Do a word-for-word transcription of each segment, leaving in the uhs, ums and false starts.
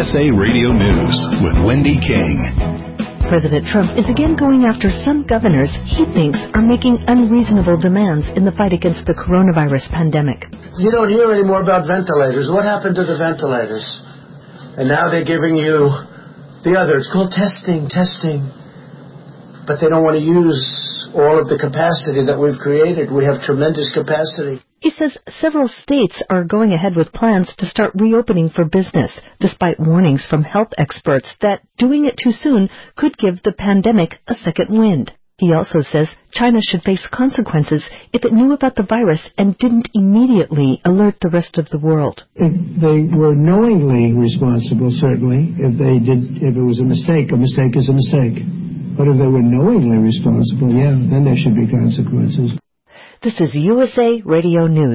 S A Radio News with Wendy King. President Trump is again going after some governors he thinks are making unreasonable demands in the fight against the coronavirus pandemic. You don't hear any more about ventilators. What happened to the ventilators? And now they're giving you the other. It's called testing, testing. But they don't want to use all of the capacity that we've created. We have tremendous capacity. He says several states are going ahead with plans to start reopening for business, despite warnings from health experts that doing it too soon could give the pandemic a second wind. He also says China should face consequences if it knew about the virus and didn't immediately alert the rest of the world. If they were knowingly responsible, certainly, if they did, if it was a mistake, a mistake is a mistake. But if they were knowingly responsible, yeah, then there should be consequences. This is U S A Radio News.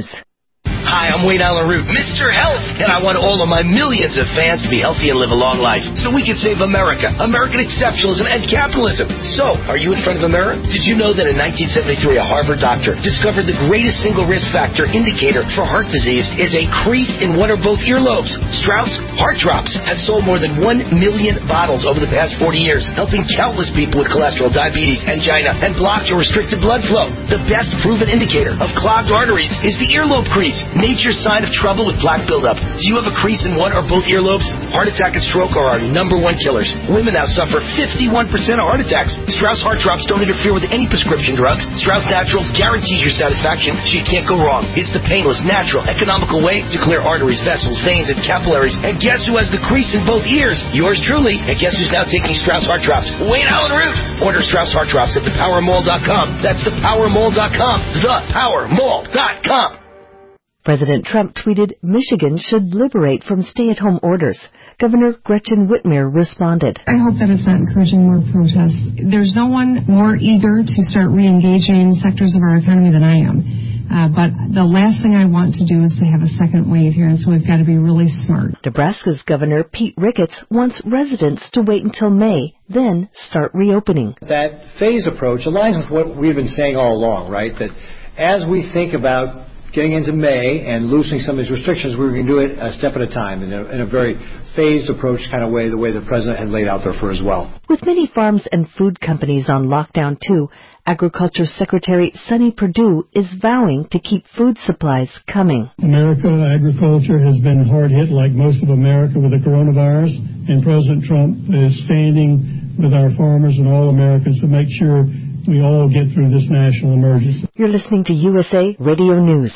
Hi, I'm Wayne Allen Root, Mister Health, and I want all of my millions of fans to be healthy and live a long life so we can save America, American exceptionalism, and capitalism. So, are you in front of a mirror? Did you know that in nineteen seventy-three, a Harvard doctor discovered the greatest single risk factor indicator for heart disease is a crease in one or both earlobes? Strauss Heart Drops has sold more than one million bottles over the past forty years, helping countless people with cholesterol, diabetes, angina, and blocked or restricted blood flow. The best proven indicator of clogged arteries is the earlobe crease. Nature's sign of trouble with plaque buildup. Do you have a crease in one or both earlobes? Heart attack and stroke are our number one killers. Women now suffer fifty-one percent of heart attacks. Strauss Heart Drops don't interfere with any prescription drugs. Strauss Naturals guarantees your satisfaction, so you can't go wrong. It's the painless, natural, economical way to clear arteries, vessels, veins, and capillaries. And guess who has the crease in both ears? Yours truly. And guess who's now taking Strauss Heart Drops? Wayne Allen Root. Order Strauss Heart Drops at the power mall dot com. That's the power mall dot com. the power mall dot com. President Trump tweeted Michigan should liberate from stay-at-home orders. Governor Gretchen Whitmer responded. I hope that it's not encouraging more protests. There's no one more eager to start re-engaging sectors of our economy than I am. Uh, but the last thing I want to do is to have a second wave here, and so we've got to be really smart. Nebraska's Governor Pete Ricketts wants residents to wait until May, then start reopening. That phase approach aligns with what we've been saying all along, right? That as we think about getting into May and loosening some of these restrictions, we're going to do it a step at a time in a, in a very phased approach kind of way, the way the president had laid out there for as well. With many farms and food companies on lockdown too, Agriculture Secretary Sonny Perdue is vowing to keep food supplies coming. America, agriculture has been hard hit like most of America with the coronavirus, and President Trump is standing with our farmers and all Americans to make sure we all get through this national emergency. You're listening to U S A Radio News.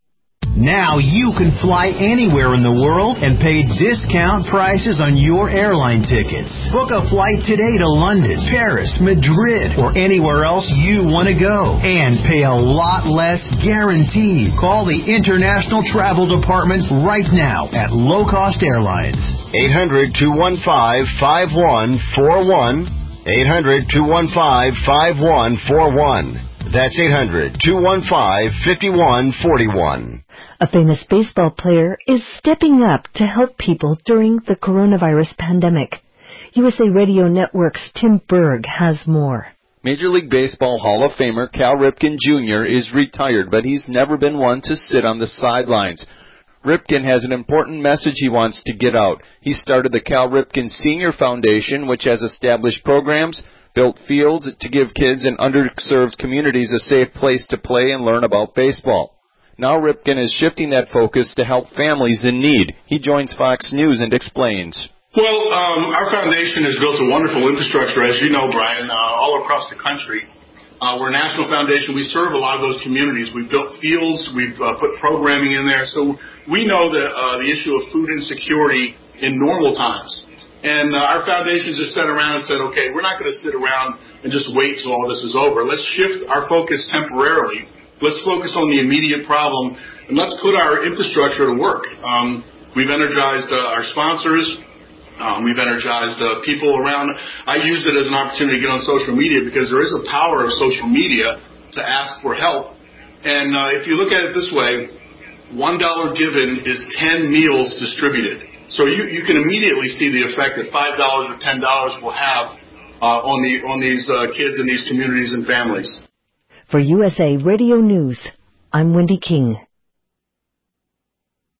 Now you can fly anywhere in the world and pay discount prices on your airline tickets. Book a flight today to London, Paris, Madrid, or anywhere else you want to go. And pay a lot less guaranteed. Call the International Travel Department right now at Low Cost Airlines. eight hundred, two one five, five one four one. eight hundred, two one five, five one four one. That's eight hundred, two one five, five one four one. A famous baseball player is stepping up to help people during the coronavirus pandemic. U S A Radio Network's Tim Berg has more. Major League Baseball Hall of Famer Cal Ripken Junior is retired, but he's never been one to sit on the sidelines. Ripken has an important message he wants to get out. He started the Cal Ripken Senior Foundation, which has established programs, built fields to give kids in underserved communities a safe place to play and learn about baseball. Now Ripken is shifting that focus to help families in need. He joins Fox News and explains. Well, um, our foundation has built a wonderful infrastructure, as you know, Brian, uh, all across the country. Uh, we're a national foundation. We serve a lot of those communities. We've built fields. We've uh, put programming in there. So we know the, uh, the issue of food insecurity in normal times. And uh, our foundation just sat around and said, okay, we're not going to sit around and just wait till all this is over. Let's shift our focus temporarily. Let's focus on the immediate problem, and let's put our infrastructure to work. Um, we've energized uh, our sponsors. Um, we've energized uh, people around. I use it as an opportunity to get on social media because there is a power of social media to ask for help. And uh, if you look at it this way, one dollar given is ten meals distributed. So you, you can immediately see the effect that five dollars or ten dollars will have uh, on the on these uh, kids in these communities and families. For U S A Radio News, I'm Wendy King.